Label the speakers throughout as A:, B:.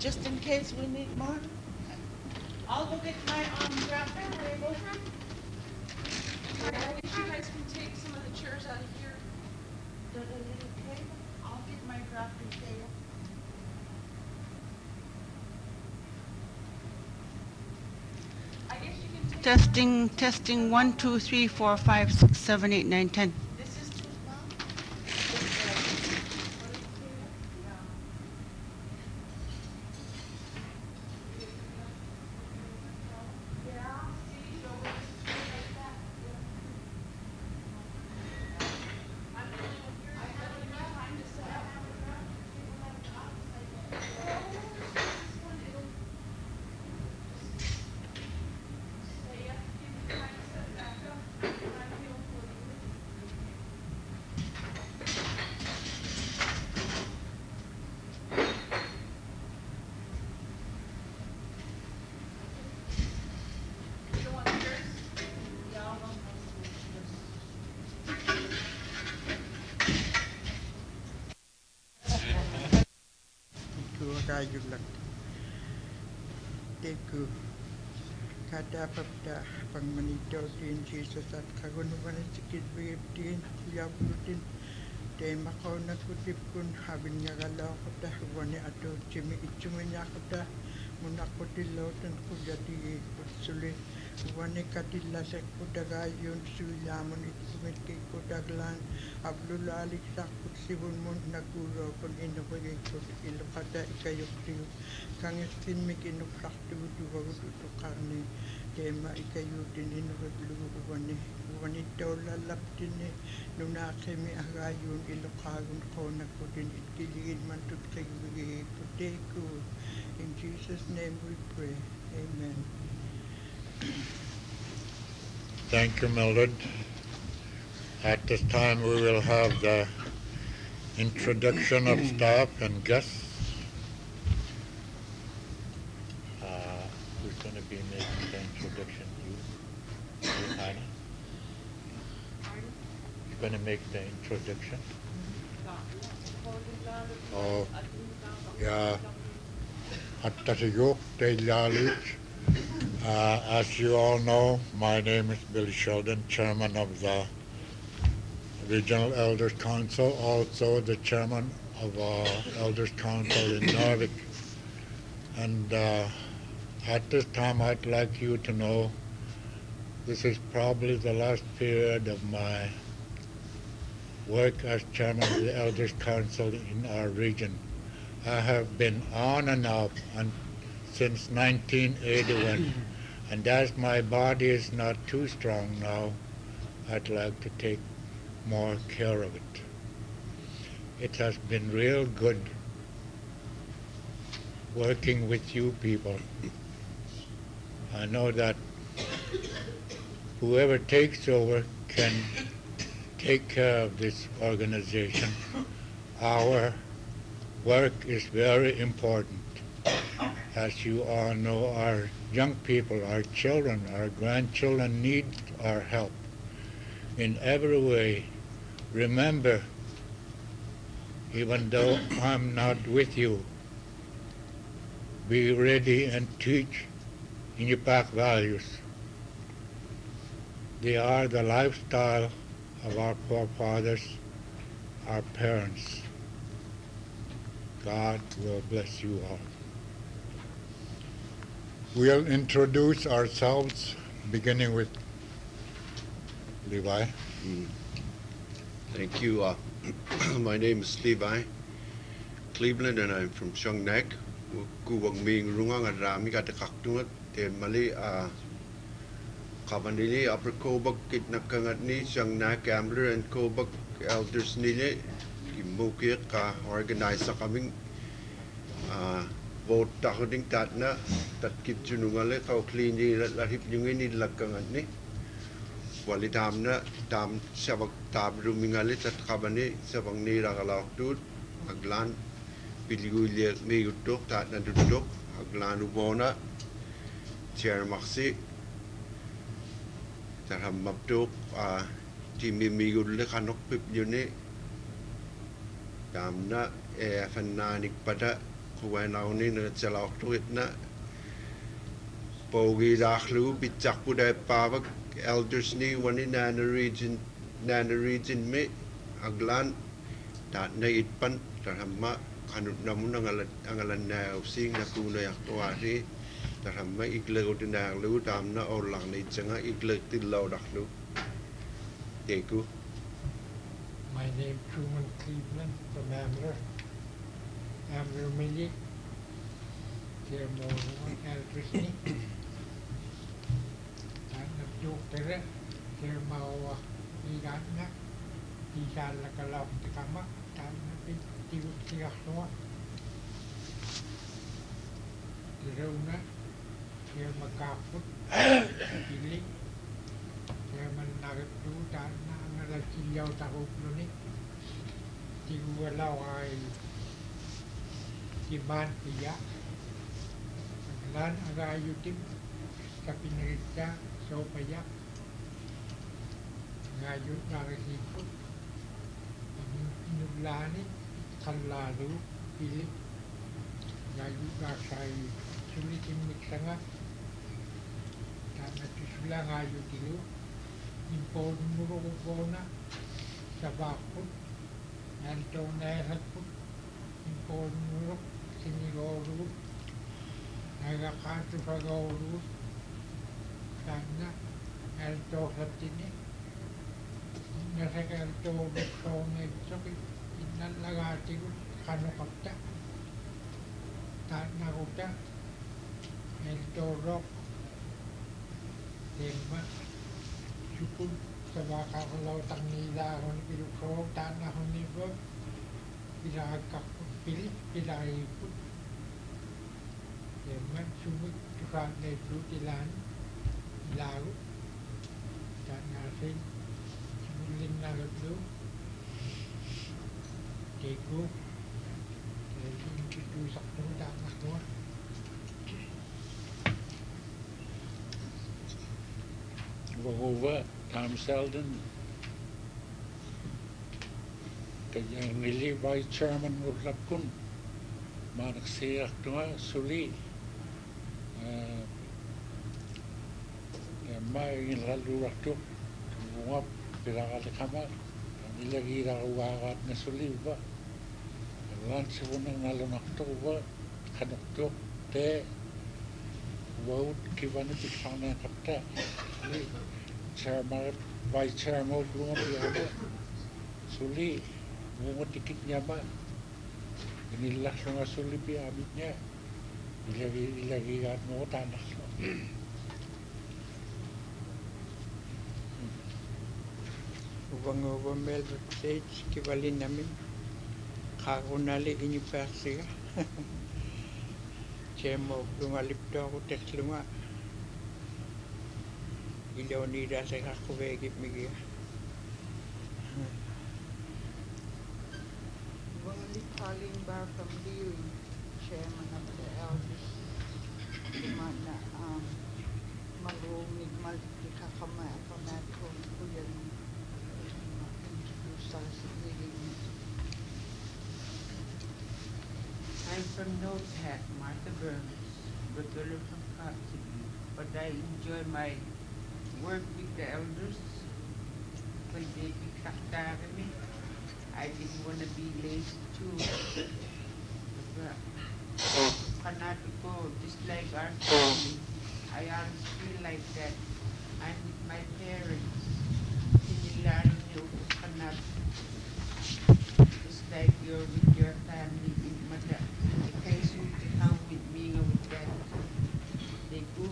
A: just in case we need more. I'll go get my grapher. Will you go for it?
B: I guess you guys can take some of the chairs out of here.
A: The little table. I'll get my grapher table.
B: I guess you can take.
A: Testing, testing. 1, 2, 3, 4, 5, 6, 7, 8, 9, 10. This is too small.
C: Kayulak teku kada papda pangmanito din Jesus at kagunuman sikit din yabutin te makaw na kutip kun habin nga galaw ko ta wani ato chimi ichumenya ko ta munakotilaw tan ko jadi kutsuli wani katilla se kudagayun suyamon itumit kay kudaglan ablulalik sa kutsibun mon naguro kun inubagay ko ilokada ikayok tiyo kangestin mikinok saktu duwagudu to karni tema ikayutin inubaglu wani tola laptine nuna kemi agayun ilokagun ko nakutin itkilin man tut kaybigay kuteku. In Jesus' name we pray. Amen.
D: Thank you, Mildred. At this time, we will have the introduction of staff and guests. Who's going to be making the introduction? You, Anna? You're going to make the introduction? Oh, yeah. As you all know, my name is Billy Sheldon, Chairman of the Regional Elders Council, also the Chairman of Elders Council in Narvik. And at this time, I'd like you to know this is probably the last period of my work as Chairman of the Elders Council in our region. I have been on and off since 1981, and as my body is not too strong now, I'd like to take more care of it. It has been real good working with you people. I know that whoever takes over can take care of this organization. Our work is very important. As you all know, our young people, our children, our grandchildren need our help in every way. Remember, even though I'm not with you, be ready and teach Iñupiaq values. They are the lifestyle of our forefathers, our parents. God will bless you all. We'll introduce ourselves, beginning with Levi.
E: Thank you. My name is Levi Cleveland, and I'm from Shungnak. Kuwang ming rungang arami katakaktungat te mali kavanili upper kobak kitnakangat ni Shungnak Ambler and Kobak elders nile kimukir ka organize sa kaming vote takoding tatna tat kitjunungale ka clean ni lahip yung ini lakangat ni wali tamna tam sabak tab rumingale tat kabani sabang ni ragalaw tut aglan piligulia mi utok tatna duduk aglan ubona chair maksi tarham mabtuk timi mi ulle kanok pip yuni tamna fananik pada kuwain au ni na chalau tuit na pogi dakhlu bitjak budai pavak elders ni wani nana region me aglan ta na itpan tarhamma kanut namun angalan na using na kuna yak tuari tarhamma iglego dinang lu tamna orang ni janga igleg tilau dakhlu teku.
F: My name Truman Cleveland from Amber Millie, Chairman Electricity. Dan nabjuk tere, Chairman Igana, Isan la kalap di kama, dan nabi tiwut siya semua. Diruna, Chairman Kaput, Pilih, Chairman Nagatu, dan nangala Ciljau Tarup Lunik, Tiwalau ay Timan Pia, Aglan Agayutim, Kapinirita, Sopaya, Ngayut Nagasiput, Nuglani, Kalalu, Pilip, Ngayut Nagsay, Sulitim Miksanga, Natusula Ngayutilu, Impon Murugona, Sabakut, Antonelaput, Impon Murug, Sinigoru, Nagakatu Fagoru, Sana, Alto Hatini, Nasakalto Sone Soki, Inalagati, Kanokapta, Tanaguta, Alto Rock, Dema, Sukun, Sabakalau Tanila, Honipilukro, Tana Honibo, Pilakaput, Pilaiput, Dema, Sumut, Tukan, Frutilan, Lau, Tanasin, Sumulim Nagatu, Teku, Teku Saktu, Tanakwa.
G: Over Tom Selden, kaya Millie Vice Chairman Urlapkun, Manaksiak Tua Suli, Mai Lalu Raktu, Muap Pirakama, Nilagi Rawagat Nasuliva, Lance Wunang Nalon October, Kanokto, Te, Wout Kivanity Fana Kapta. Chairman, Vice Chairman, Bunga Piaba, Suli, Bunga Tikit Nyaba, inilah semua Suli Piabitnya, ilagi kat mau tanah.
C: Ubang Melbourne Stage, Kivalin namin, Kakunali ini Persia. Chairman, lumalip daw ako teklunga. Ilaw ni Dasa kakubegit migi.
H: Wally Collingbar from Leary, Chairman of the Elders. Dimana marumig maliki kakama ako na kung kuyan introduce sa meeting.
I: I'm from Notehat, Martha Burns, regular from Coxsackie, but I enjoy my work with the elders. When they pick me, I didn't want to be lazy too. Fanatico, just like our family, I always feel like that. I'm with my parents. Similarly, just like you're with your family in Mata. In case you to come with me or with them, they cook.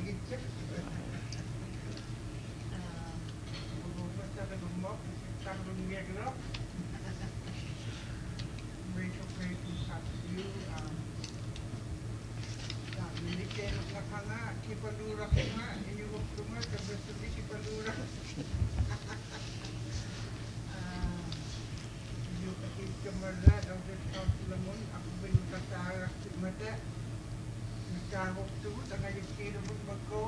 C: gitu. Basta lumok, kita lumir lo. Mereka pergi satu. Milikan nakanga, kipalura nga, inyuwag tunga, kabasuli kipalura. Yung kapit kamala, ang lamon, ako binutasarak si mata. Nagkahok tungo, tangayong kinabot magko.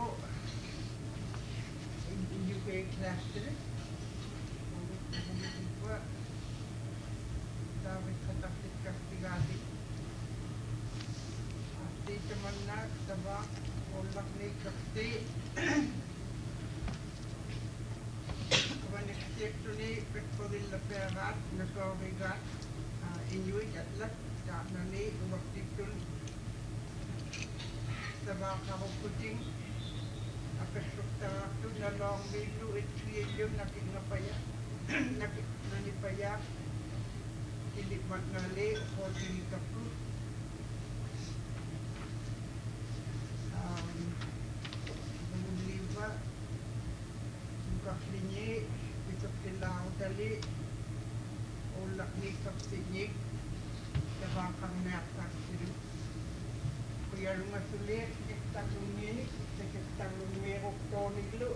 C: Hindi kayo class rin. Hindi pa. Dapat katakit kastigati. Dito man na, tabak, ulak ni kakti. Kawan eksekto ni Petpawil na perat, nakawigat, inuit at lat, na ni, umaktik tun. Tabak ako kuting, apesok tu na long milu, itwiyelyong nakingapaya, nanipaya, tilipat ngali, o tilikaput. Liva, buka klinik, kita pilau tali, ulak ni kapsinik, tabakang natak siru. Kuya rumah sulit, kita lumini, kita lumirok tonik lu.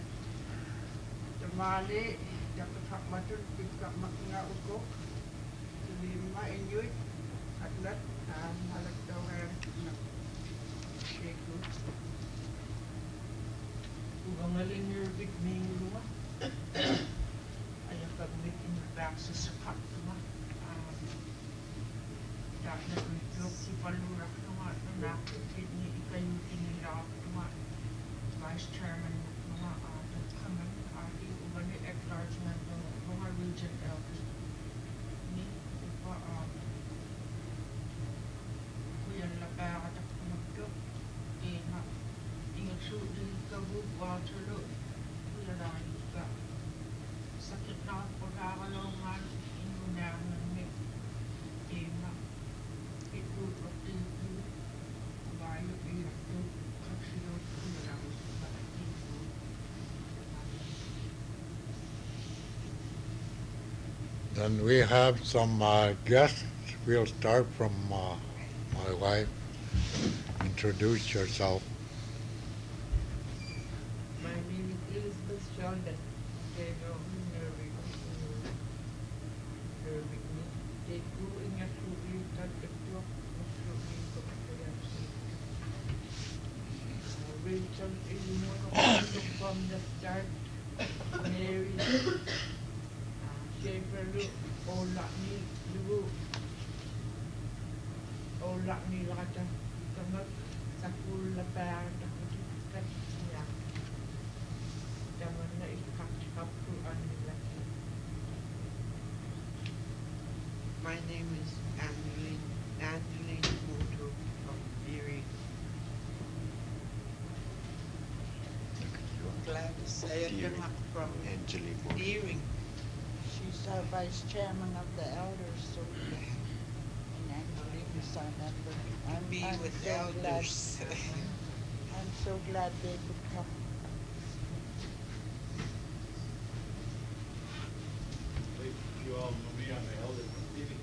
C: Temali, dapat hak matul, kita makna ukok, lima inyuit, atlet, halat tawar, Sheku. Ugang alin nirbit may luwa. Ayaw pag-wit in the back sa sapat naman. Dahil nag-itlog si Palurak naman. Nakikid ni ikayutin nila naman. Vice Chairman mga tagkangan. Ati uban ni at-large man ng mga region elders. Ni upa kuya lapaka at kumagdok. Ingat sulit kabuk water lo. Kuya lang ka. Sakit na pagkakalungan. Inunangan ni tema. Ito pati ito. Bayo ito. Kaksilot kuya lang sa ito.
D: Then we have some guests. We'll start from my wife. Introduce yourself.
I: My name is Elizabeth Sheldon. They know me, they grew in a suit at the top of Rachel is one of them from the start. Mary, Schaefer, Olakni, Lubu, Olakni Lata, Kamak, Sakul, La Band,
J: My name is Angeline Moto from Erie. Gladys Ayakanmak from
E: Angeline Moto.
J: Erie.
H: She's our vice chairman of the elders, so and Angeline is our member.
J: Be with
H: so
J: elders.
H: I'm so glad they could come.
K: You all know me, I'm the elder from Phoenix.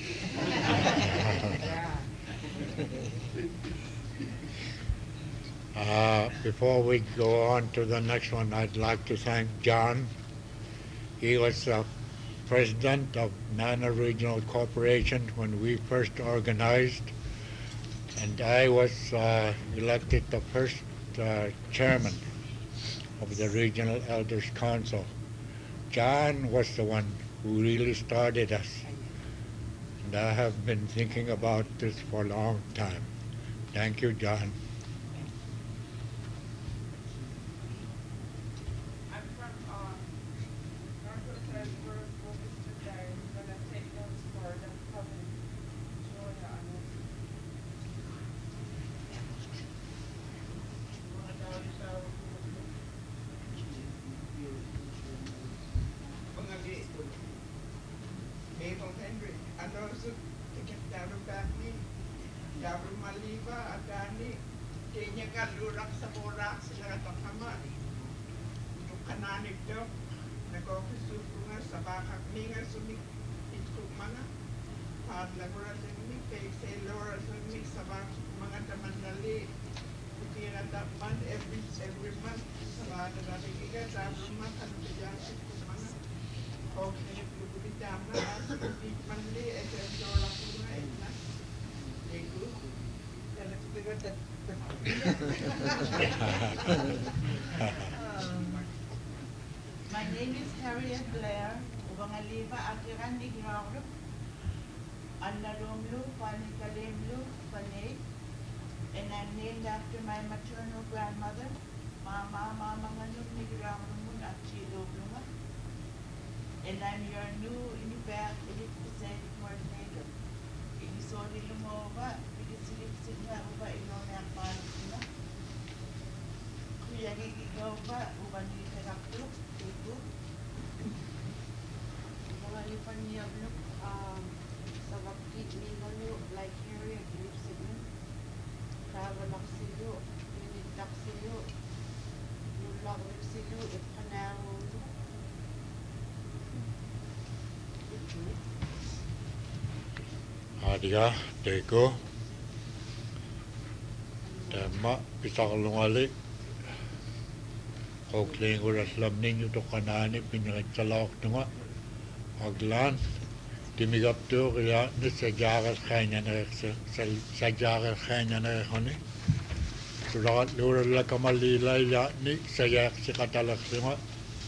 D: Before we go on to the next one, I'd like to thank John. He was the president of Nana Regional Corporation when we first organized, and I was elected the first chairman of the Regional Elders Council. John was the one who really started us, and I have been thinking about this for a long time. Thank you, John.
B: I'm from, Northwest Edinburgh, focused today. I'm gonna take notes for the public. Joy on it.
C: Mabel Henry, ano sa tiket daru kami, daru Maliva, Adani,
H: Kenya ka lurak sa borak sila katakama. Yung kananib daw, nag-office nga sa bakak ninga sumik itkong mga padlagura sa mik, kay sailor sa mik sa mga tamandali. Kira dapat every month sa bada dati kiga every month ano kaya sa mga okay lubi tama as big manli dola ko na ego dan itu juga
A: My name is Harriet Blair. Ubang aliba akiran ni Girauro. Annalumlu, Panikalimlu, Panay. And I'm named after my maternal grandmother, Mama Manganum ni Girauro mun at Chilumluma. And I'm your new inibak electricity coordinator. Inisoli lumova, bigisiliksin nga uba inonyak palikina. Kuya gigigaw ba, uba ni Terakto, Tutu.
L: Mga lipan niya sa wakit ni Manu, like Harriet, live sila. Travelak sila, linitak sila, nulak sila, ipanahon.
D: Adiga, Deko, Dama, Pisakalungali, Oakling or Aslamning, you took an annie, Pinachalok, Numa, Aglan, Timigap to Riatnis, Sajaras Hanyan, Sajaras Hanyan, honey. Surat Lura Lakamali, Layatni, Sayak Sikatalak,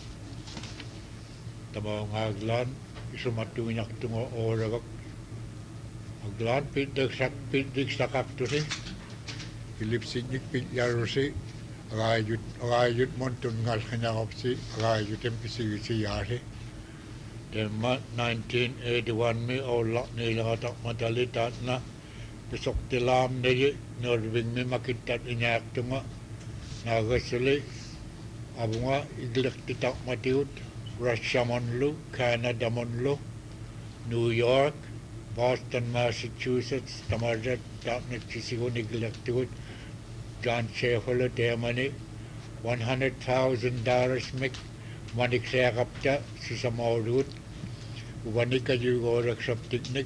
D: Tamong Aglan, Isumatuinak to or Aglan pit dik sakak tu si, ilipsinik pit yarusi, agayut montun ngal kanya opsi, agayut empisi si yari. Tema 1981 mi olak ni langatak madali tat na, besok tilam ni norbing mi makitat inyak tunga, nagasili, abunga iglek titak matiut, Russia monlu, Canada monlu, New York, Boston, Massachusetts, Tamarjat, Dapnik, Chisigo, Neglected, John Sheffield, Demani, $100,000 make money clear up there, Sisamorud, Wanika, you go accept picnic.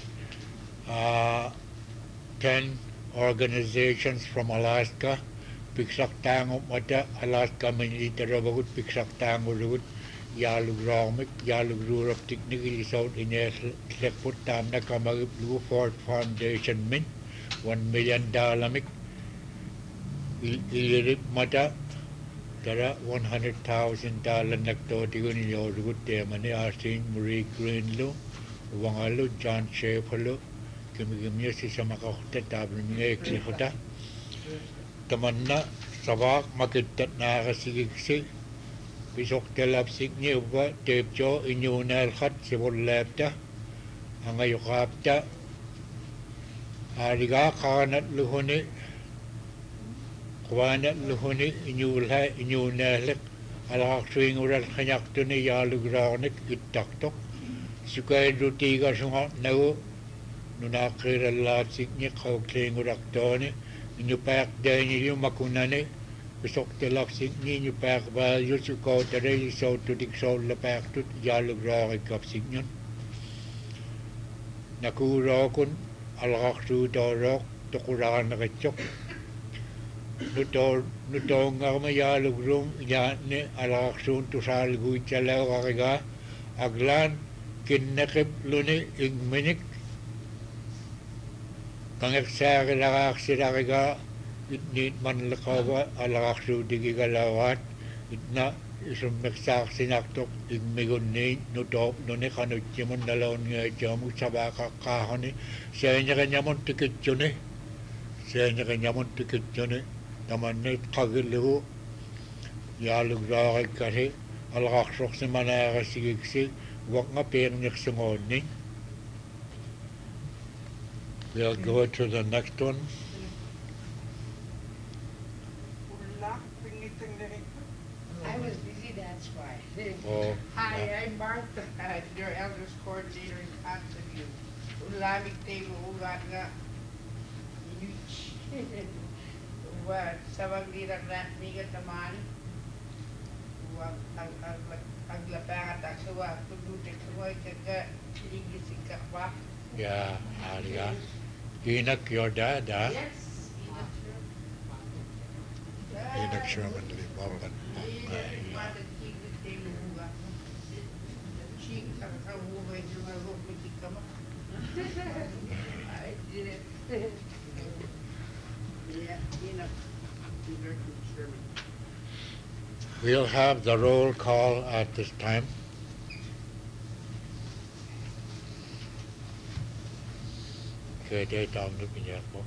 D: 10 organizations from Alaska, Pixak Tango, Mata, Alaska, Manita, Robot, Pixak Tango, Root. Yalug Romik, Yalug Europe technically sold in a Sleput Tamna Kamag Blue Ford Foundation Mint, $1 million mic, Ilirip Mata, Tara $100,000 Nectotigun in your good Demani, Arsin, Marie Greenlow, Wangalu, John Shefalo, Kimigimyasi Samakota, Tabrimia, Clifota, Tamanna, Savak, Makitat Nagasiksi. Bisok telap signi uba tepjo inyunal khat sebol lapta angayukapta ariga kanat luhuni kwanat luhuni inyunal alak swing ural kanyak tuni yalugranik itaktok sukay rutiga sunga nau nunakira lat signi kaukling uraktoni inyupak dani yung makunani Besok telak signi ni pak ba yusu ko tere so to dik so la pak tut yalug ra kap signon nakura kun alak su dorok to kuran na kachok nuto nga ma yalug rum ya ne alak sun to sal gu chala ga aglan kinnakip luni igminik kangek sa ga siraga Nit man lakawa alaksu digi galawat itna isum meksak sinaktok igmigun ni nutop nune kanut jimun dalon nga jamu sabaka kahani senya kanyamon tikit jone senya kanyamon tikit jone taman ne kagilu yalug raag kare alaksu simana sigiksi wak nga peng niksungoni. We'll go to the next one.
I: I was busy, that's why.
D: Oh,
I: Hi, I'm Martha, your elders coordinator in Constantine. Ulamig table, ugat nga. Wa sawag dira na migat naman. Wa aglabangat ang sawa tudutik sawa kaga ligisi ka pa.
G: Yeah, Aria. Enoch, your dad, huh?
I: Yes.
G: Enoch Sherman Liboban. We'll have the roll call at this time. Okay, they down to me,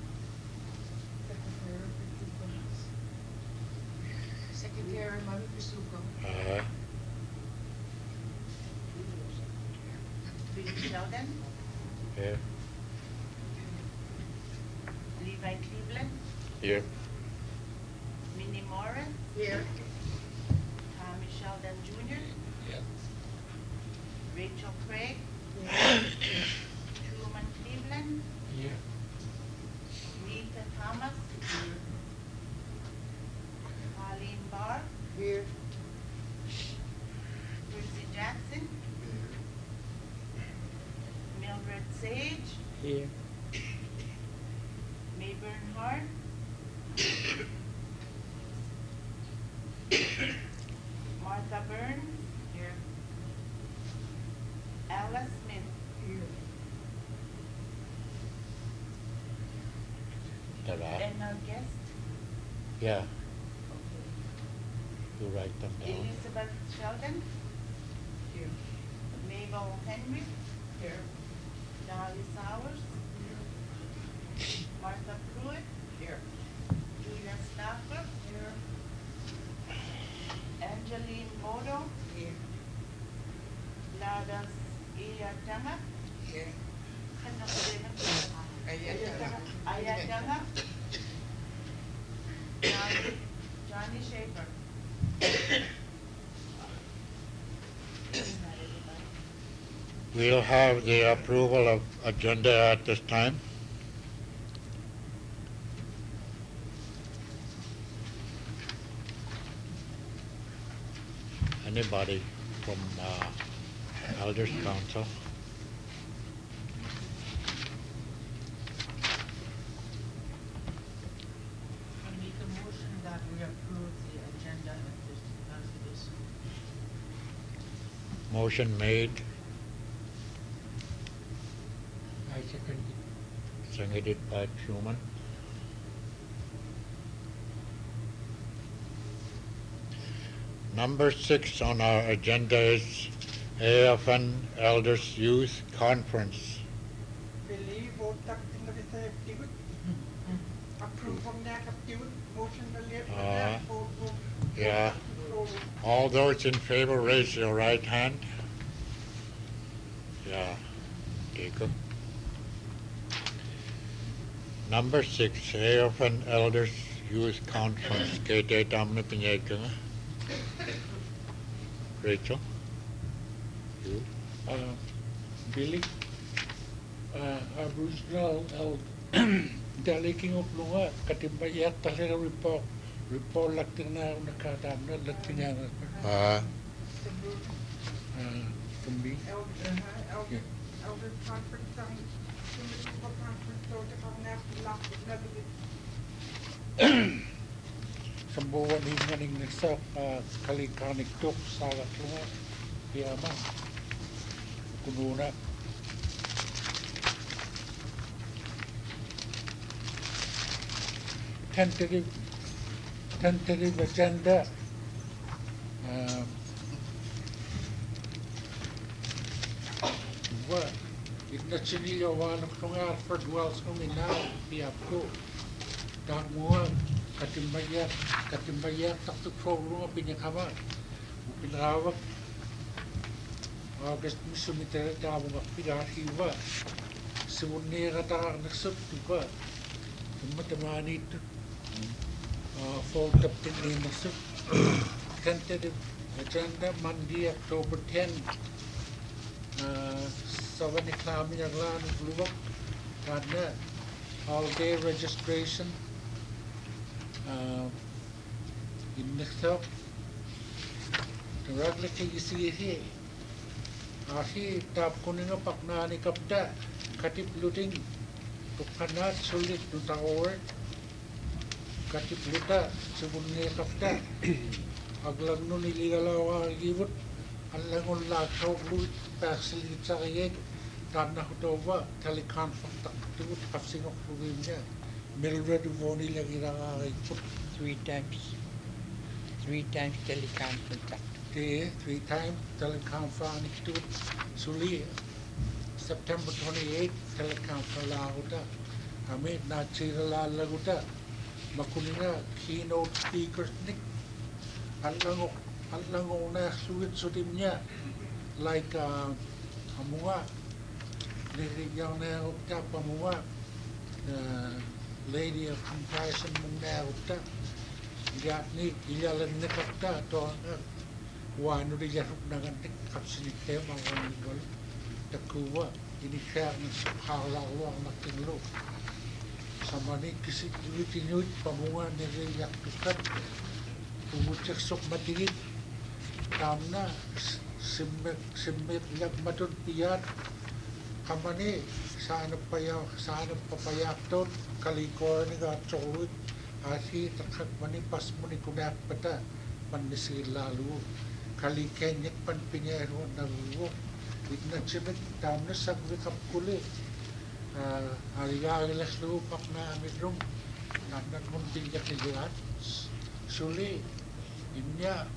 L: Secretary Mami Pisuko.
A: Billy Sheldon,
G: Here.
A: Levi Cleveland,
G: Here.
A: Minnie Morris,
I: Here.
A: Tommy Sheldon Jr.,
G: Yeah.
A: Rachel Craig, Truman Cleveland,
G: Yeah.
A: Nita Thomas, Colleen Barr,
I: Here.
A: Percy Jackson, Mildred Sage,
G: Here.
A: Mayburn Hart, Martha Burns, here. Alice Smith, here.
G: Ta-da.
A: And our guest,
G: Yeah. You write them down.
A: Elizabeth Sheldon,
I: Here.
A: Mabel Henry,
I: Here.
A: Dolly Sowers, Martha Pruitt,
I: Here.
A: Julia Stafford,
I: Here.
A: Angeline Modo,
I: Here.
A: Ladas Iyatanga,
I: Here.
A: Ayatanga, Johnny Schaefer.
G: We'll have the approval of agenda at this time. Anybody from Elders Council?
J: I make a motion that we approve the agenda as it is.
G: Motion made,
F: I second it.
G: seconded by Truman. Number 6 on our agenda is AFN Elders Youth Conference.
C: Billy, vote up in the activity. Approve from that activity, motion the left, vote.
G: Yeah. All those in favor, raise your right hand. Yeah. Jacob. Number 6, AFN Elders Youth Conference. Kete tamne pinyeka. Rachel. You.
F: Billy, Aboriginal dalaking of lunga katimbayat talaga report lakting na nakadam na lakting nga kumbi.
C: Elder conference, municipal conference, so the national lock is never
F: Sambuwan hinganing nagsak kalikanik tuk sagat lunga piyama kununa. Tentative agenda. What? Ignachinillo wanam kung Alfred Wells kung inaw piyapko. Dagmuang katimbayat takto programa pinyakama. Pinrawak. August misumitera tabo magpigahiwa. Simunira ta nagsut diba. Tumatamani ito. Fall Captain Emerson. Tentative agenda Monday, October 10. Sawan iklami ang lan ng luwak. Kada all-day registration.
G: Innekto Ragle kisi Ahi tap kuninga paknani kapda katip luting tukanat sulit nutawor katip luta sebunne kapda aglang nun iligalawa gibut allangon lakau luit persilit sakayek tanah hutova talikan faktak tibut kapsingok lugimnya Mildred Voni lagi rangai put
C: 3 times telecontact.
G: Okay, 3 times teleconference to Suli September 28 teleconference laguta kami nachira laguta makunina keynote speakers nik allango na sutimnya like amunga nirigyan na upta pamunga Lady of Compassion muna upta ni ilalan na kapta to wano di jaruk na gantik kapsinikte mga nigol takuwa ini kaya ng halawa ang natinglo sama ni kisi inuit pamunga niriyak tukat pumutsak sok matingit tamna simmet yak matun piyat kamani sana papayak tot kalikor ni gatsolut Asi takak manipas muni kudak pata pandisir lalu kali kenyek pan pinyero naruwo itna chibet tamna sagwikap kuli arigagilas lupak na amidrum nanan mun pinjak nijuat suli inya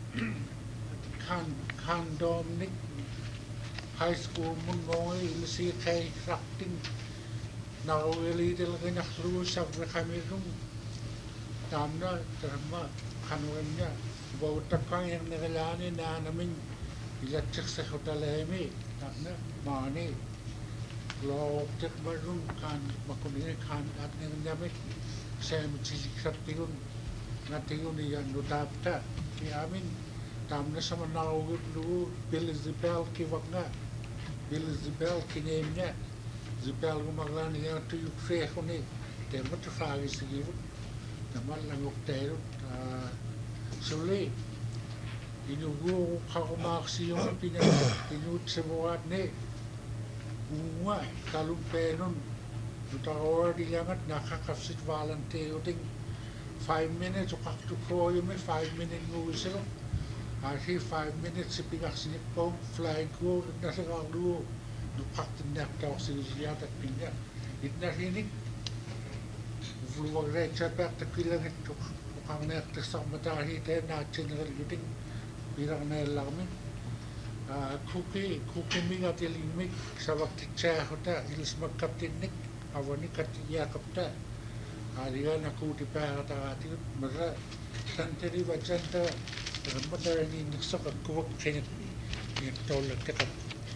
G: kan domnik high school mun ngoy ilisi kay rakting nawili talaga naklu sagwikamirum Tamna terma kanuannya bawa takang yang negelani na namin ilacak sa hotel emi tamna mani lo tek barum kan makunin kan at ngamit sa mitsik tigun natigun yan nutapta ki amin tamna sa manawud lu Bilizabel ki wagna Bilizabel kinemnya Zibel gumaglan yang tuyuk fehoni temot fagi sigiru naman lang ukterot suli inugo kakumaksi yung pinut sa buwan ni bunga kalumpenon nutawar dilangat nakakapsit volunteer ting 5 minutes o kaktuko yung may 5 minutes nguwisil kasi 5 minutes si pinaksinip po flying ko nasa kakluo nupaktin na tawag siya at pinya itnarinig Vluag recha pak takilang ito kung naktasang matahi tayo na general yuting pirang na lamin kuki mingat ilimik sa wakti tsaho ta ilis magkaptinik awani katiya kapta ariyan ako di para takati mara santeri wajanta ramadari niksok at kuwak kanyat tolak tekap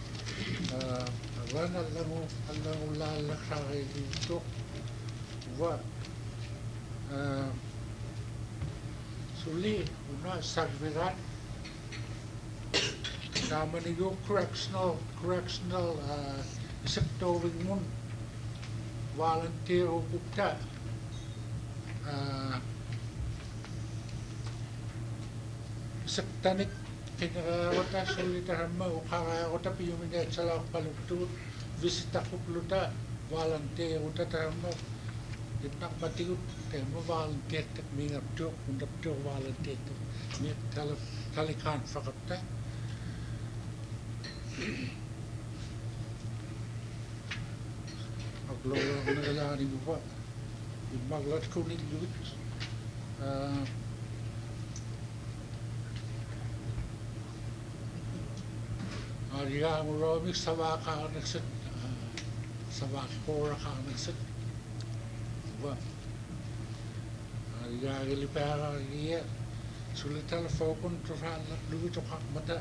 G: awan alango lalak sa kayo dito wa Suli, una sagvirat naman niyo correctional sectoring mun volunteer o bukta sektanik kinakawata solitahan mo kakakota piyuminet sa lang palugtut visita kupluta volunteer o tatahan mo Ditnak batiut temo volunteer tak mingap tuk undap tuk volunteer tuk mi talikan fakapta aglo nagalani bupa maglat kulit luit ariya nguromik sabaka naksit sabakora ka naksit Wah, gagili para iya sulit telepon terhadap dulu cokak mata.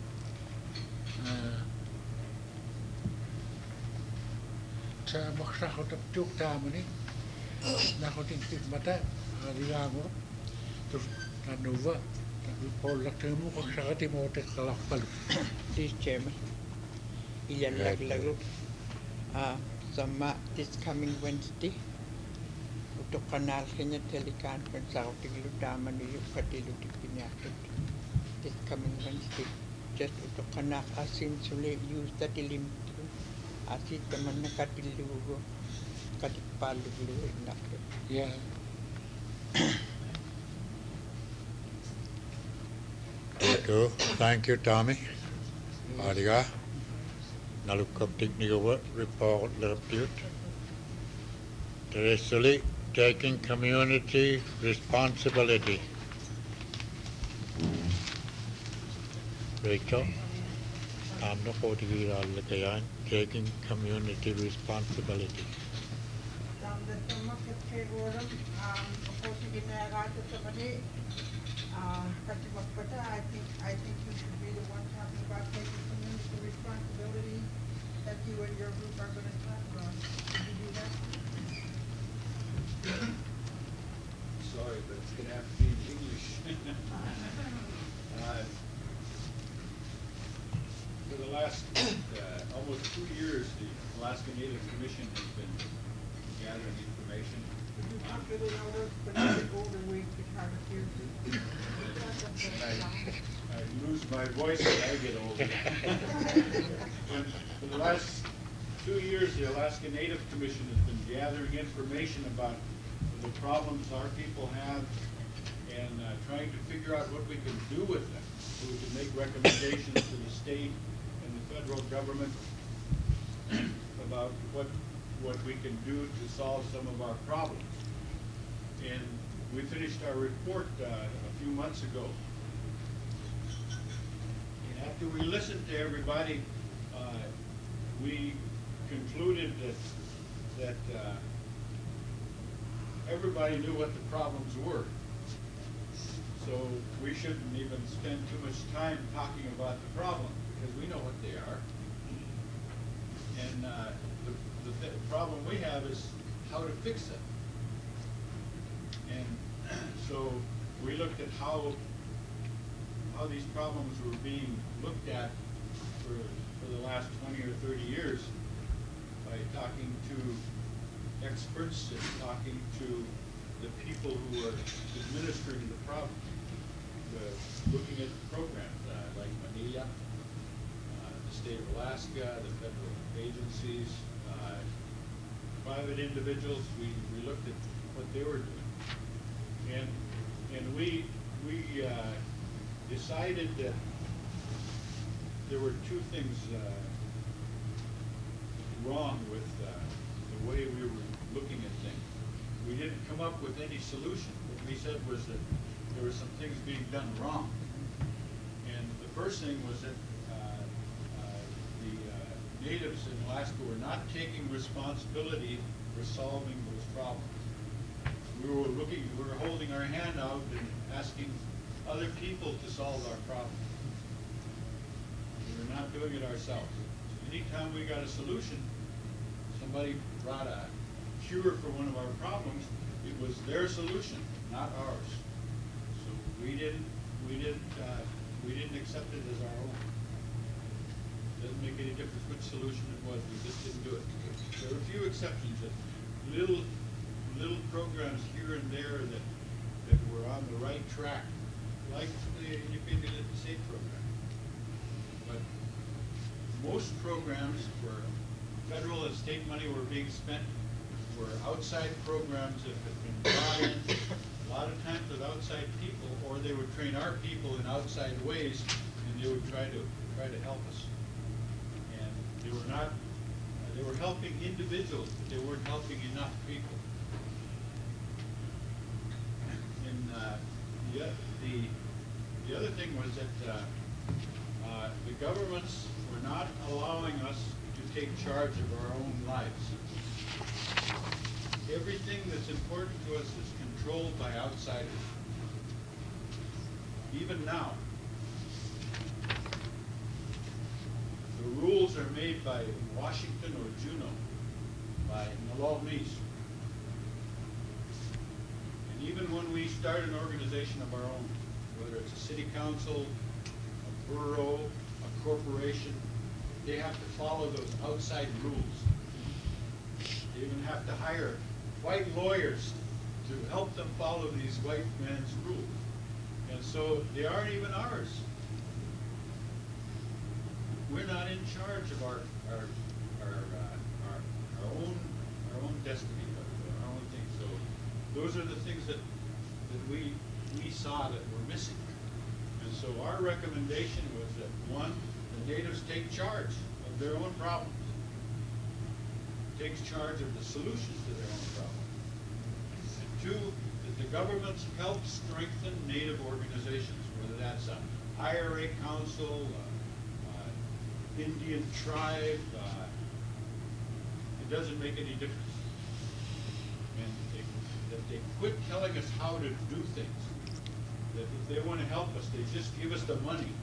G: Saya maksa hotel tuk tamani, nak hotel tik mata, diamu terus tanova, tapi polak temu kok sakit mau tek kalak palu.
C: This chairman, iyan lagu sama this coming Wednesday. ito kanal kanya telikan pensau tiglu daman niyo katilu tipinyakin. This coming Wednesday, just ito kanak asin suli use that ilim asin teman nakatilu go katipalu lu enak.
G: Yeah.
D: Thank you, Tommy. Adiga. Nalukap technical report repute. Terresally taking community responsibility. Rachel, I'm not going to be taking community responsibility.
C: I think you should be the one talking about taking community responsibility that you and your group are going to talk about. Did you do that?
K: Sorry, but it's going to have to be in English. For the last almost 2 years, the Alaska Native Commission has been gathering information.
C: Could you talk a little louder? But you get older, we can hard to hear you.
K: I lose my voice as I get older. And for the last 2 years, the Alaska Native Commission has been gathering information about the problems our people have and trying to figure out what we can do with them, so we can make recommendations to the state and the federal government about what we can do to solve some of our problems. And we finished our report a few months ago. And after we listened to everybody, we concluded that everybody knew what the problems were. So we shouldn't even spend too much time talking about the problem, because we know what they are. And the problem we have is how to fix them. And so we looked at how these problems were being looked at for the last 20 or 30 years by talking to experts and talking to the people who are administering the problem, looking at programs like Manila, the state of Alaska, the federal agencies, private individuals. We looked at what they were doing, and we decided that there were two things wrong with the way we were looking at things. We didn't come up with any solution. What we said was that there were some things being done wrong. And the first thing was that the natives in Alaska were not taking responsibility for solving those problems. We were holding our hand out and asking other people to solve our problems. We were not doing it ourselves. Anytime we got a solution, somebody brought a cure for one of our problems, it was their solution, not ours. So we didn't accept it as our own. It doesn't make any difference which solution it was. We just didn't do it. There were a few exceptions, that little programs here and there that were on the right track, like the Independent State program. But most programs where federal and state money were being spent were outside programs that had been brought in a lot of times with outside people, or they would train our people in outside ways, and they would try to help us. And they were not. They were helping individuals, but they weren't helping enough people. And the other thing was that the governments were not allowing us to take charge of our own lives. Everything that's important to us is controlled by outsiders. Even now, the rules are made by Washington or Juneau, by Nalalmise. And even when we start an organization of our own, whether it's a city council, a borough, a corporation, they have to follow those outside rules. They even have to hire white lawyers to help them follow these white man's rules. And so they aren't even ours. We're not in charge of our own destiny, our own things. So those are the things that we saw that were missing. And so our recommendation was that, one, the natives take charge of their own problems, takes charge of the solutions to their own problems. And two, that the governments help strengthen native organizations, whether that's an IRA council, Indian tribe, it doesn't make any difference. And that they quit telling us how to do things. That if they want to help us, they just give us the money.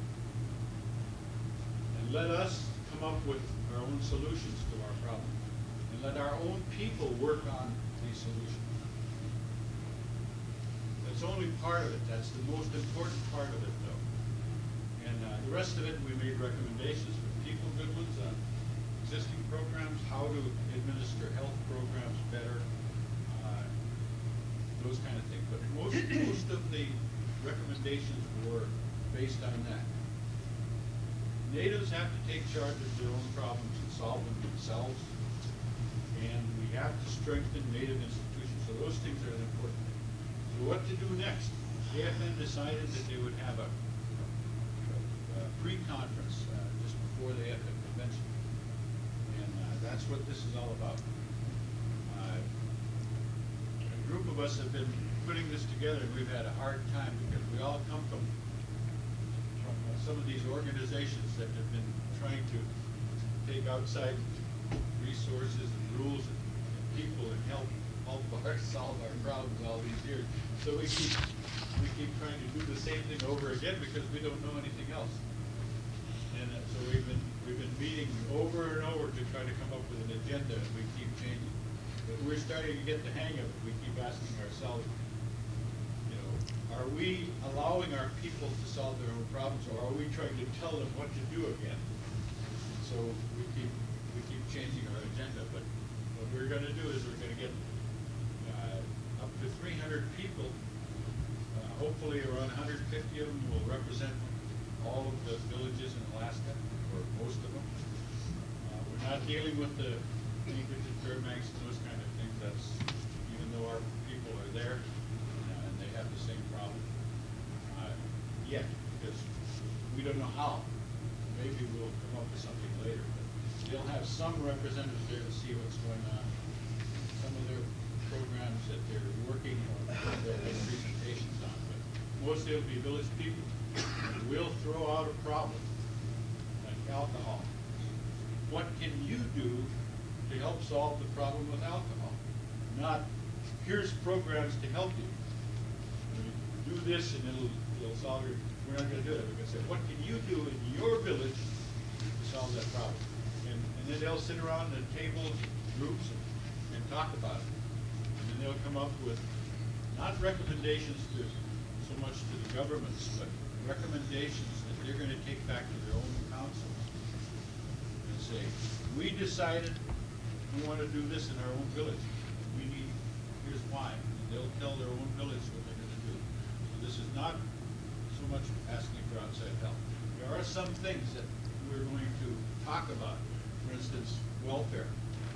K: And let us come up with our own solutions to our problems. And let our own people work on these solutions. That's only part of it. That's the most important part of it, though. And the rest of it, we made recommendations for people, good ones, on existing programs, how to administer health programs better, those kind of things. But most of the recommendations were based on that. Natives have to take charge of their own problems and solve them themselves. And we have to strengthen native institutions. So those things are the important things. So what to do next? AFN decided that they would have a pre-conference just before the AFN convention. And that's what this is all about. A group of us have been putting this together, and we've had a hard time because we all come from some of these organizations that have been trying to take outside resources and rules and people and help solve our problems all these years. So we keep trying to do the same thing over again because we don't know anything else. And so we've been meeting over and over to try to come up with an agenda, and we keep changing. But we're starting to get the hang of it. We keep asking ourselves, you know, are we allowing our people to solve their own problems, or are we trying to tell them what to do again? So we keep changing our agenda. But what we're going to do is we're going to get up to 300 people. Hopefully around 150 of them will represent all of the villages in Alaska, or most of them. We're not dealing with the Anchorage and Fairbanks and those kind of things. That's, even though our people are there, and they have the same problem yet, because we don't know how. Maybe we'll come up with something later, but they'll have some representatives there to see what's going on. Some of their programs that they're working on, they'll make presentations on, but mostly it'll be village people. We'll throw out a problem, like alcohol. What can you do to help solve the problem with alcohol? Not, here's programs to help you. Do this and it'll solve your, we're not going to do it. We're going to say, what can you do in your village to solve that problem? And then they'll sit around at tables, groups, and talk about it. And then they'll come up with, not recommendations to so much to the governments, but recommendations that they're going to take back to their own councils and say, we decided we want to do this in our own village. We need, here's why. And they'll tell their own village what they're going to do. So this is not so much asking for outside help. There are some things that we're going to talk about. For instance, welfare.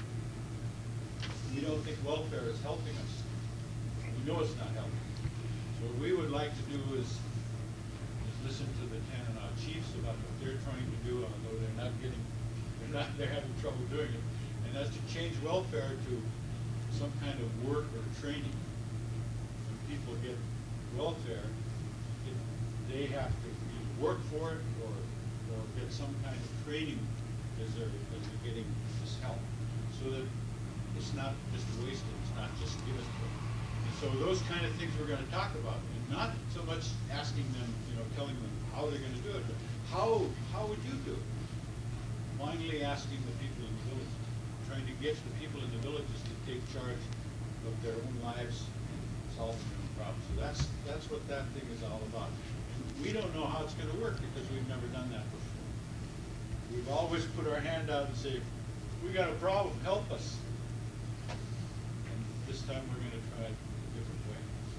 K: You don't think welfare is helping us. We know it's not helping. So what we would like to do is listen to the Tanana chiefs about what they're trying to do, although they're having trouble doing it. And that's to change welfare to some kind of work or training. When people get welfare, they have to either work for it or get some kind of training as they're getting this help. So that it's not just wasted, it's not just given to them. And so those kind of things we're going to talk about. And not so much asking them, telling them how they're going to do it, but how would you do it? Finally asking the people in the village, trying to get the people in the villages to take charge of their own lives and solve their own problems. So that's what that thing is all about. We don't know how it's going to work because we've never done that before. We've always put our hand out and say, we got a problem, help us. And this time we're going to try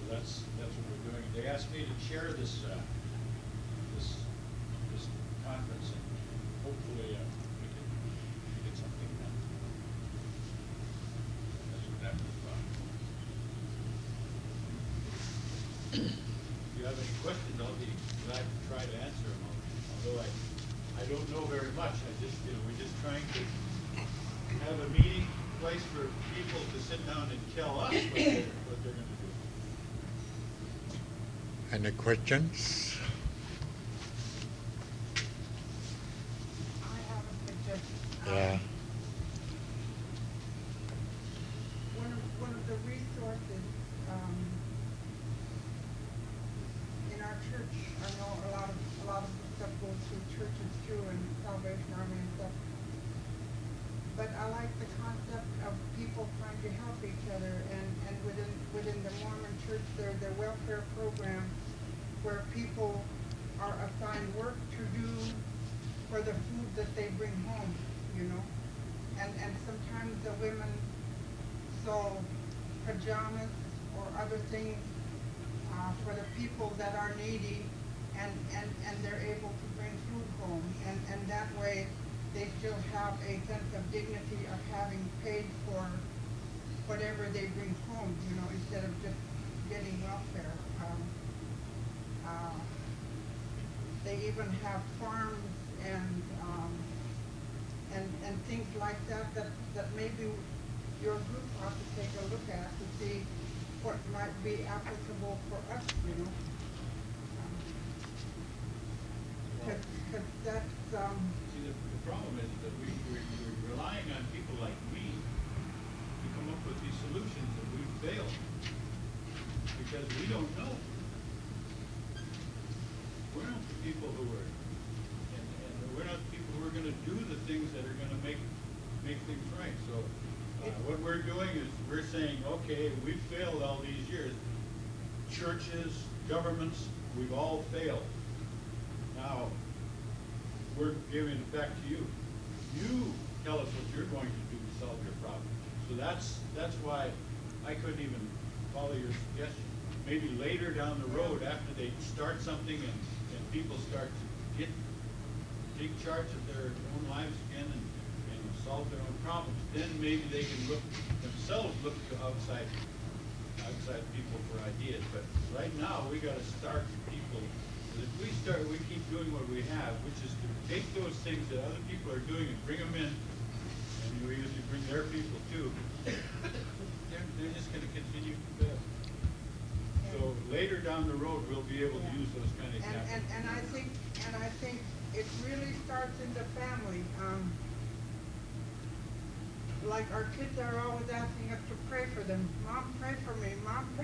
K: that's what we're doing. They asked me to chair this conference, and hopefully we can get something done. That's what that was about. If you have any questions, I'll be glad to try to answer them. Although I don't know very much. We're just trying to have a meeting place for people to sit down and tell us what they're going to do.
D: Any questions?
C: I have a suggestion.
D: Yeah.
C: One of the resources in our church, I know a lot of the stuff goes through churches too, and Salvation Army and stuff. But I like the concept of people trying to help each other, and within the Mormon church there's a welfare program where people are assigned work to do for the food that they bring home, you know. And sometimes the women sew pajamas or other things for the people that are needy, and they're able to bring food home, and that way they still have a sense of dignity of having paid for whatever they bring home, you know, instead of just getting welfare. They even have farms and things like that maybe your group ought to take a look at to see what might be applicable for us, you know. Because that's
K: See, the problem is that we're relying on people like me to come up with these solutions, and we've failed because we don't know. We're not the people who are, and we're not the people who are going to do the things that are going to make things right. So what we're doing is we're saying, okay, we've failed all these years. Churches, governments, we've all failed. Now, we're giving it back to you. You tell us what you're going to do to solve your problem. So that's why I couldn't even follow your suggestion. Maybe later down the road, after they start something and people start to take charge of their own lives again and solve their own problems, then maybe they can look to outside people for ideas. But right now, we got to start people. If we keep doing what we have, which is to take those things that other people are doing and bring them in, and we usually bring their people too, they're just going to continue to fail. So later down the road, we'll be able to use those kind of examples.
C: And I think it really starts in the family. Like our kids are always asking us to pray for them. Mom, pray for me. Mom, pray.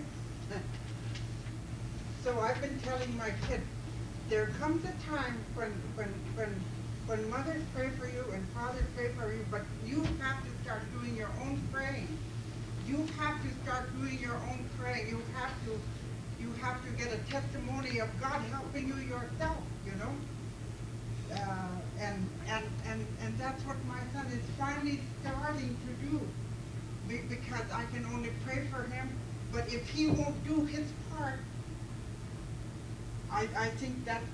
C: So I've been telling my kids, there comes a time when mothers pray for you and fathers pray for you, but you have to start doing your own praying. You have to start doing your own praying. You have to get a testimony of God helping you yourself, you know. And that's what my son is finally starting to do, because I can only pray for him. But if he won't do his part, I think that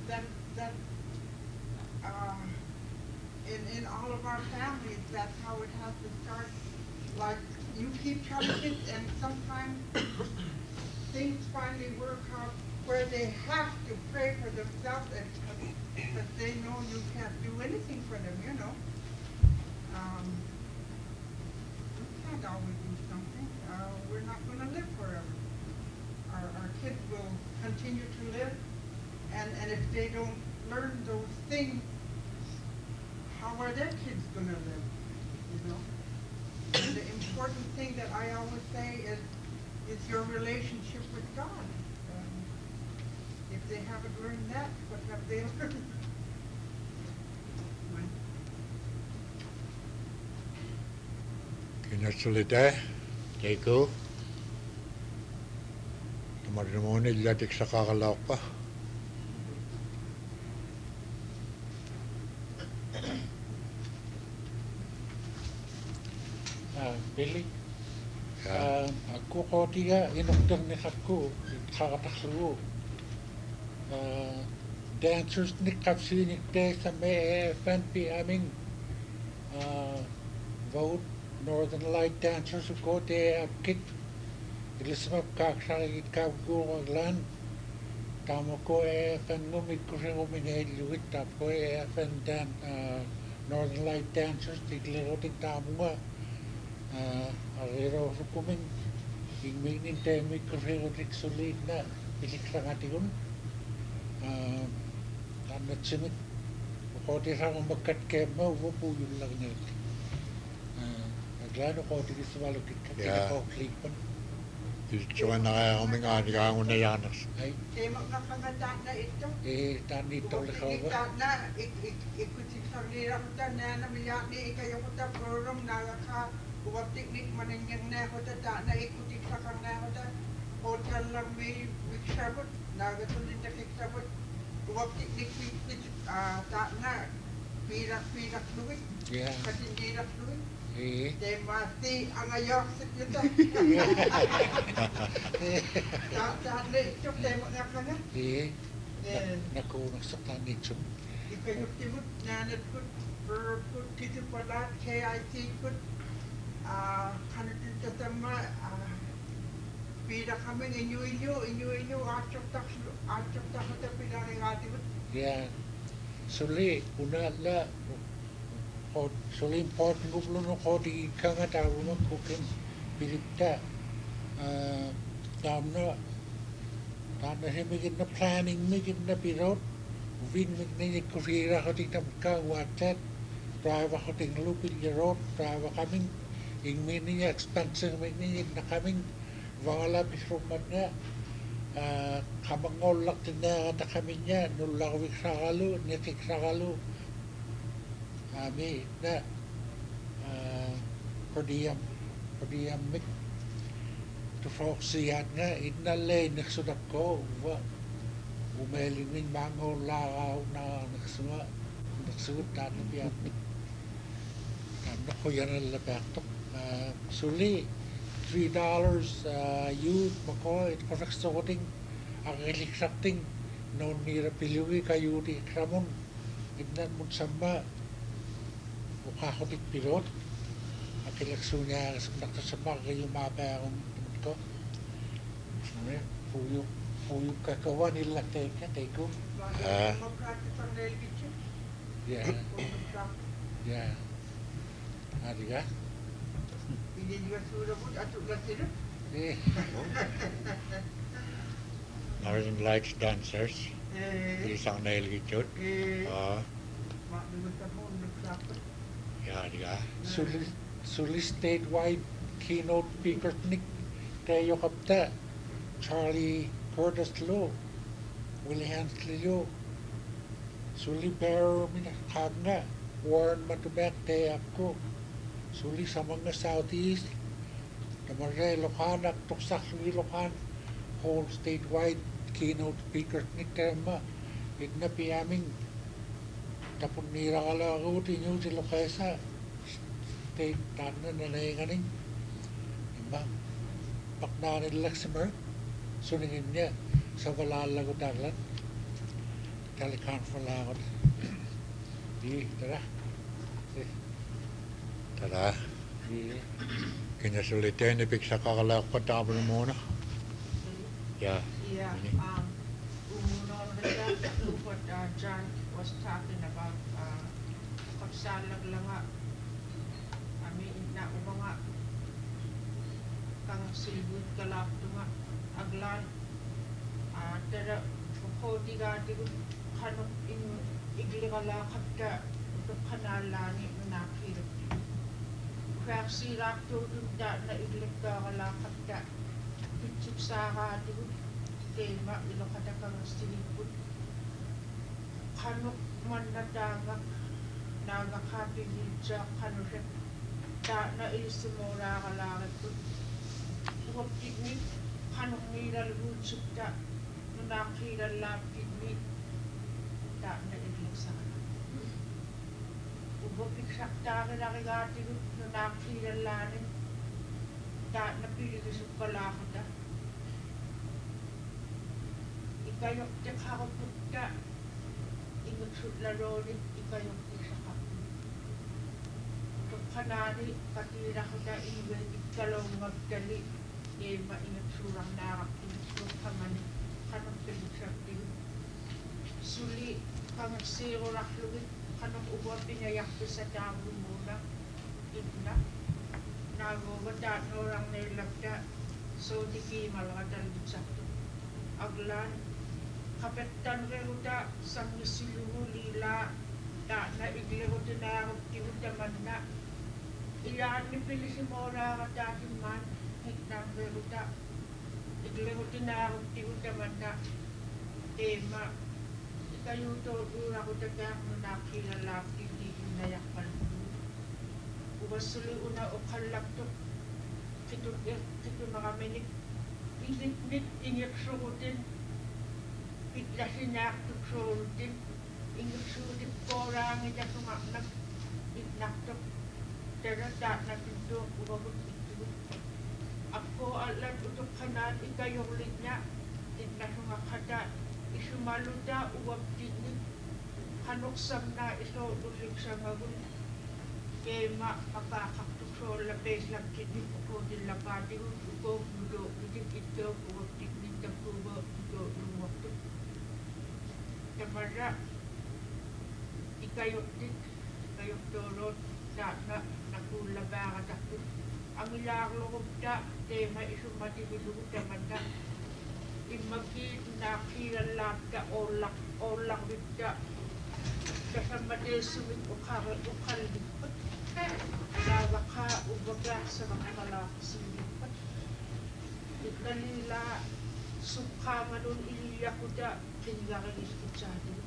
C: in all of our families, that's how it has to start. Like, you keep telling kids, and sometimes things finally work out where they have to pray for themselves, because they know you can't do anything for them, you know. We can't always do something. We're not going to live forever. Our kids will continue to live, and if they don't learn those things, how are their kids going to live, you know? And the important thing that I always say is your relationship with God. If they haven't learned that, what have they learned?
D: Kinasulite, Keiko. Tumarimoni ilatik sa kakalaw pa.
G: Billy, Aku ko tiga inokter ni kakku kakataklu. Dancers ni kapsi ni te sa may FNP aming vote Northern Light Dancers ko te apkit ilismap kaksarigit kabgo aglan tamo ko FN ngumit ko siya nguminahil tap ko FN Northern Light Dancers tiglerotin tamo nga arero sa kuming ingminin temik ko siya ngutik sulit na pilik sa ngatigun tanat simit ko te sa magkat kema upo yun lang nyo aglano ko te kiswalo kikakita ko klipan
D: Ichuan na kaya kaming anikangon na yanas.
G: ay
C: Makakanganda na ito.
G: Tanito likaw ba?
C: Ikita na, ikutik sa lirang ta na namiyani, ikayo ko ta program na ka, buwag teknik maninyang na ko ta na ikutik sa kang na ko ta, hotel lang may wiksabot, nagatuloy na kiksabot, buwag teknik ta na, pirak luwit, katindirak luwit. They must be ang ayok sa kita. Saan na ito, tayo mga ka na.
G: Nakuha sa tanito.
C: Ikayot-timot, nanat ko, per kito pala, KIT ko, kanatin tatama, pila kami, inyo, atsak tak ko ta pinarigati ko.
G: Suli, una la, suli important gublo no ko di kanga tawo mo kukin pilipta tamna hemigin na planning migin na pirot vin mignin kurira ko ting tamka watet drive ko ting lupin yerot drive kaming ingmini expensive mignin na kaming wala bisrumat na kamangol lak tinda ta kaminya nulawik sakalu netik sakalu Ami na per diem mik to foxiat nga inalay nagsudap ko wa umeling ning mango lakaw na nagsuot na biyak ko yan ang lapaktok suli $3 youth mako it correct sorting ang iliksating non nira piluwi kayo di kramon idnan mo sama Ukakotik pilot at ilaksunya nakasama kayo mapa akong ko puyo kakawa nila teka teko ada ka
C: Ini juga sudah pun atuk gasir.
D: Northern Lights Dancers. Isang nail gichot.
C: Mak dulu kamu nagsapat.
D: Diga.
G: Suli statewide keynote speaker Nick Teo Kapta, Charlie Curtis Low, Willie Hansley Low, Suli Pero Minakagna, Warren Matubek Teapko, Suli sa mga Southeast, Tamare Lokanak, Tuksak Suli Lokan, whole statewide keynote speaker Nick Tema, Ignapi aming tapos nira ka lang ako tinyo sila kaysa state tanan na nainganing imang paknanin lang sa mer suningin niya sa walala ko dalan kalikan pala ako
D: Tara kinasulitin ipik sa kakalak patapon muna
J: Yeah, what John was talking about kapsalag lang nga na umanga kang silbut kalapto nga aglan tara ko digati ko kanok iglikala kapta kanalani nakirap kasi rakto da na iglikta kala kapta pitsuk sa di ko tema ilo kata kang silbut kanok man nagakapigil siya kanok siya na isimura kalakit ko huwag tigni kanok nilal utsuk ta nunakilal lapit ni ta na ilig sa kanak huwag iksak ta kinakigati ko nunakilal lanin ta na piligis palakada ikayok te kakaputta ingutsut laroni ikayok te saka kanari katira kada inwe ikalong magdali maingat surang narak ingutsut kamani kanang piligsak suli kangat siro raklugit kanang uwa pinayak sa damo muna igna nagogadat orang nilagda so tiki malakadal sakto aglan kapetan reruda sang siluhu lila da na iglero dinarok tiwuda manna iyan ni pilisimora kadahin man hiknang reruda iglero dinarok tiwuda manna tema kayo to dura ko dagang nakilala hindi nayak paldo ubasuli una o kalakto kito nakaminik init ingyak sugutin pitlasin yak tuksurutin ingyak sugutin korang ita sumaknak itnakto terata na pinto ubabot ito ako alat utok kanan ikayong litnya itnasungakada isumaluda uwag tinig hanuksam na iso lusik sa magun kema makakaktukso labes lang tinig ko din lapati uko mudo udik ito uwag tinig na kubo udo lumokto kamara ikayok dik kayok dorot na nakulabara takot ang ilarlo da tema isumati bilugod naman na imagi nakilalap da olak bigda kasama de sumit ukal lipat lawaka ubaga sa mga kalakasilipat ikalila sukha nga nun iliya ko da kinilakalis ko sa atin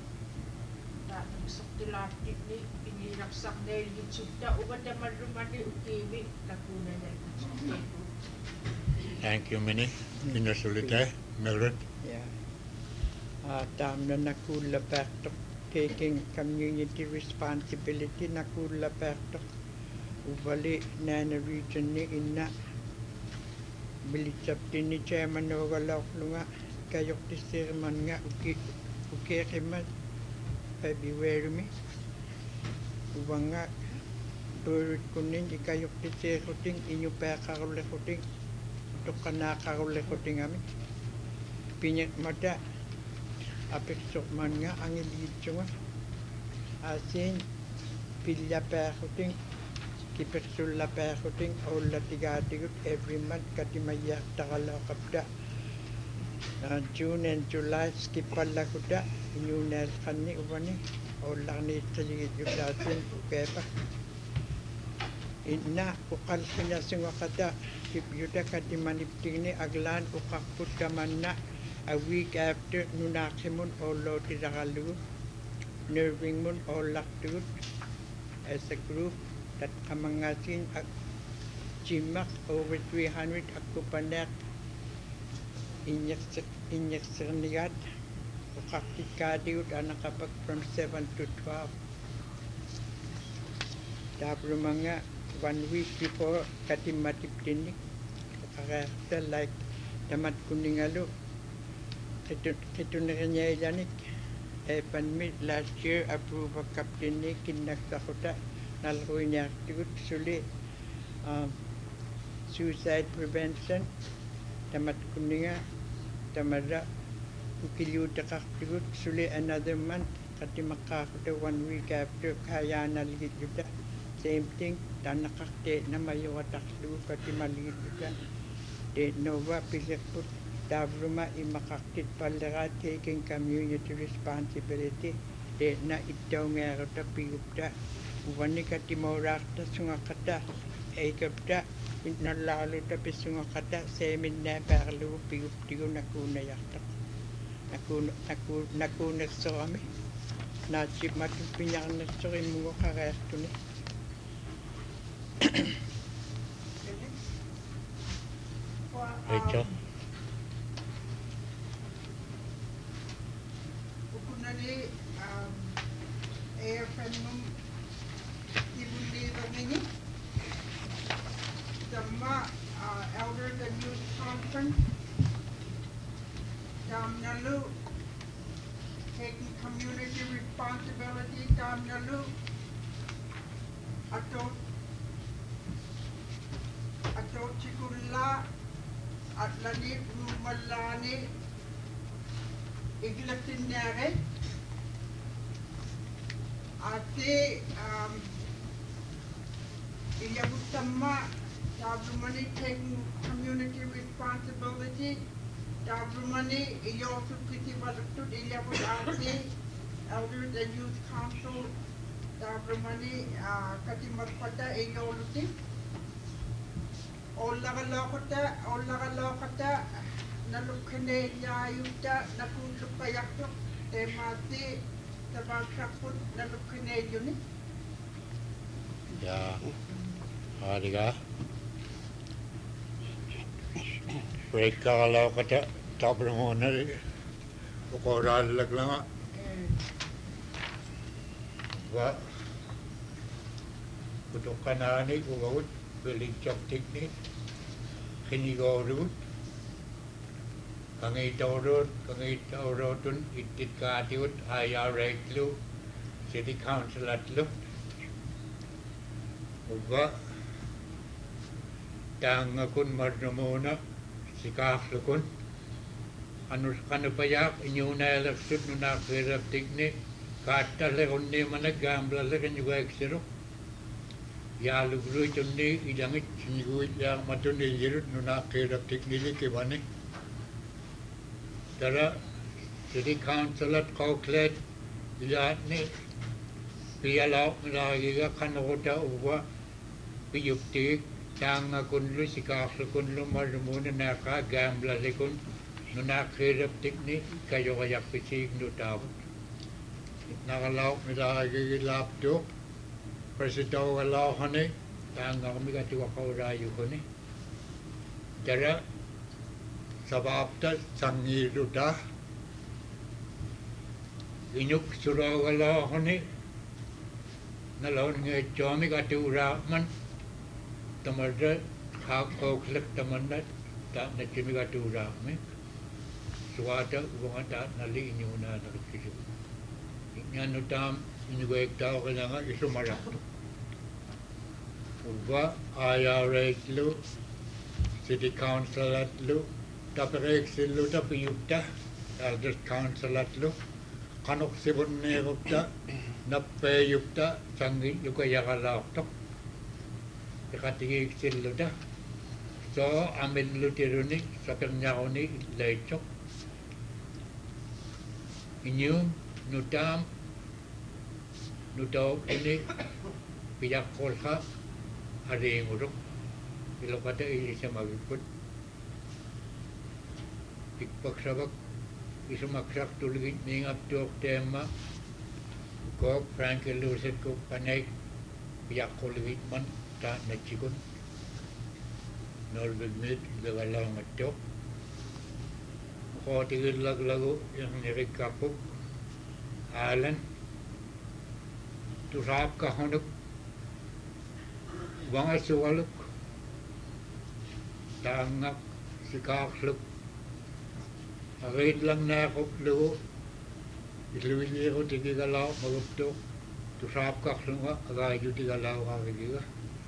J: na nagsak tilapit ni pinirapsak na ilitsuk da uban da marumani ukimi nakuna na ilitsuk.
D: Thank you, Minnie. Inusulite, Mildred.
C: Yeah. Tamna nakula perto taking community responsibility nakula perto ubali na region ni inna bilisap din ni chairman ogalok lunga kayok ti sirman nga uki kimat February mi ubanga turut kunin ikayok ti sirkuting inyo pa karule kuting tukana karule kuting amin pinyat mata apik sokman nga ang ilitso nga asin pilya pa kuting kipeksulla pa kuting ola tigatigut every month katimayak takalaw kapda June and July skipala kuda inyunel kani ubani ola ni taligid yudasin ukepa inna ukal sinasingwa kada If yuda katimanipting ni aglan ukakput kamanna a week after nunakimun olo tidakalu nerving mun olaktud as a group that kamangasin jimak over 300 akupanak inyekserniyat ukaktikadiut anakapag from 7 to 12 tapos mga 1 week before katimatip tinik karakter like damat kuningalo ito na kanya ilanik panmit last year approve of kaptinik kinaksakuta nalroy niya tigut suli suicide prevention damat kuninga tamara ukiliuta kaktigut suli another month katimakakuta 1 week after kaya naligit yuta same thing tanakakte na mayawataklu katimaligit yuta de nova piliput davruma imakaktit palaga taking community responsibility de na itaw nga rata piyupta wani katimorakta sungakata aikapta nalalo tapi sungakata semin na parlu piyuptiyo nakuna yakta nakuna sa kami nachip matupinyak na sa kimungo karesto ni
D: Rachel.
H: Ukunali AFN nung ibulira ninyo. Sama
C: Elders and Youth Conference. Damnalu, taking community responsibility. Damnalu, atot chikulla at lani rumalani iglatinare. Ate Iyabutama Dabrumani taking community responsibility. Dabrumani Iyosu Kiti Balatut Iyabut Ate Elders and Youth Council Dabrumani Katimarpata Iyoluti. Olagalokata Nalukane Yayuta Nakunlupayakto Temati Tabakaput Nalukane Unit.
D: Ja, adiga. Breaka la kata tabrumona ko ral lagla. Wa kutokanani ko building job technique. Kini go root. Kangai taurotun itit katiut IRA lu city council at lu. Uga tang kun marnamona sikah lukun anu payak inyuna eleksud nuna kerap tikni kata le onni mana gambla le kan juga eksero ya lugru chunni idangit chinigu yang matuni yirut nuna kerap tikni le ke bane tara city council at koklet ilat ni pialau lagi ga kanota uwa piyuktik tang kun lu sikah kun lu marmuna naka gambla le kun nuna kerap tikni kayo kayak pisik nu tahu nakalau lagi laptop presito kalau hane tang kami kati wakau rayu kone tara sabab ta sangi ruda inuk surau kalau hane nalaun nge jomi kati uraman tamarda hak koklik tamandat tak na chimi kati urame suada uang tak nali inyuna nakisiu inyanu tam inyuga ekta kalanga isu marak uba IRA lu city council at lu tapirek silu tapiyukta elders council at lu kanok sibun ne gupta nappe yukta sangi yuka yakala tok dekati silu da so amil lu tiruni sapernyaoni leichok inyu nutam nutau ini pihak kolha ada yang uruk bila kata ini sama ikut ikpak sabak isu maksak tulis mingap tuak tema kok Frankel luset ko panay pihak kolha man tak nakikun nol bigmit legalang atok ko tigil lagu yang nirik kapuk alan tu rap ka honuk wang asualuk tangak sikak luk agit lang na ko lu iluwi ko tigigalau magupto tu rap ka lunga agay ju tigigalau ka giga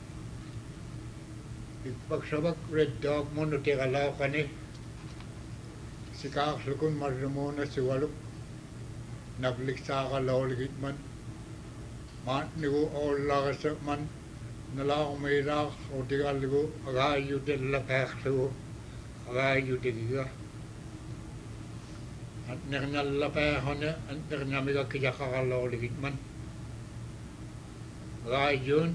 D: ikpak sabak red dog mono tigigalau kani sikak lukun marmona siwaluk nablik sa ka lawligit man man nigo olla sa man nala umira o tigal nigo agay yu de la pekh lu agay yu de giga at nernal la pekh hone at nernamiga kija ka lawligit man agay yun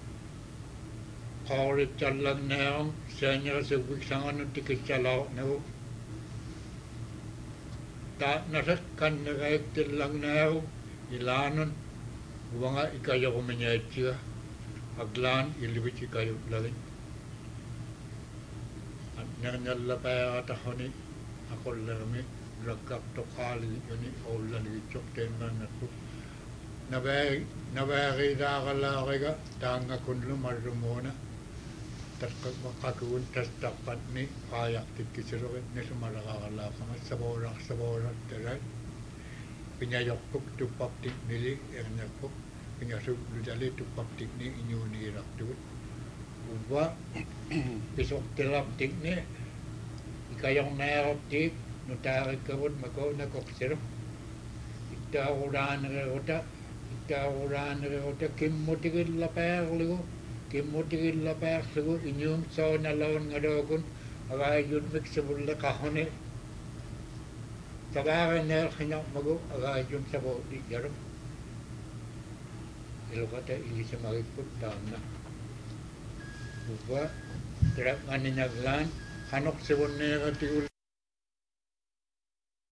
D: kawrit chalag neong senya sa wiksangan ng tikit chalaw nigo ta nasat kan nagaik tilang neong ilanon wanga ikayo ko menyetya aglan ilibit ikayo lagi at nangalla pa ata honi ako lami ragak to kali yoni ola ni chok tenan ako nabay da kala ka tanga kunlo marumona Takakun tas tapat ni kaya tikisirokit ni sumalakakala kama saborak terat pinyayokpuk tupap tik nili ernyakpuk pinyasuk ludali tupap tik ni inyuni raktut uba pisok tilap tik ni ikayong naerop tik nutari kabut mako nakoksirok itauraan reota kimmutikil laperligu kimmutikil laperligu inyum so nalawan ngadokun agayun miksibulle kahone tagara ner khinak mago agayun sabo di jarum ilokata ilisa mariput tamna uba terak nganinaglan hanok sebon nera tiul